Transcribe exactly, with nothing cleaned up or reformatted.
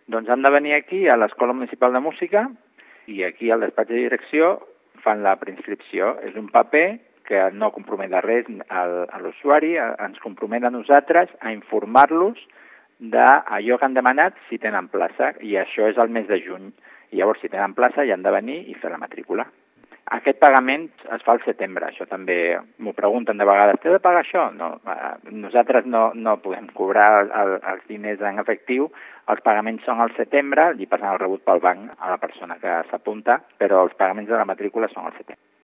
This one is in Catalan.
Doncs han de venir aquí a l'Escola Municipal de Música i aquí al despatx de direcció fan la preinscripció. És un paper que no compromet de res al, a l'usuari, ens compromet a nosaltres a informar-los d'allò que han demanat si tenen plaça, i això és el mes de juny. I llavors, si tenen plaça, ja han de venir i fer la matrícula. Aquest pagament es fa al setembre, això també m'ho pregunten de vegades. T'he de pagar això? No, nosaltres no, no podem cobrar el, els diners en efectiu, els pagaments són al setembre, li passen el rebut pel banc a la persona que s'apunta, però els pagaments de la matrícula són al setembre.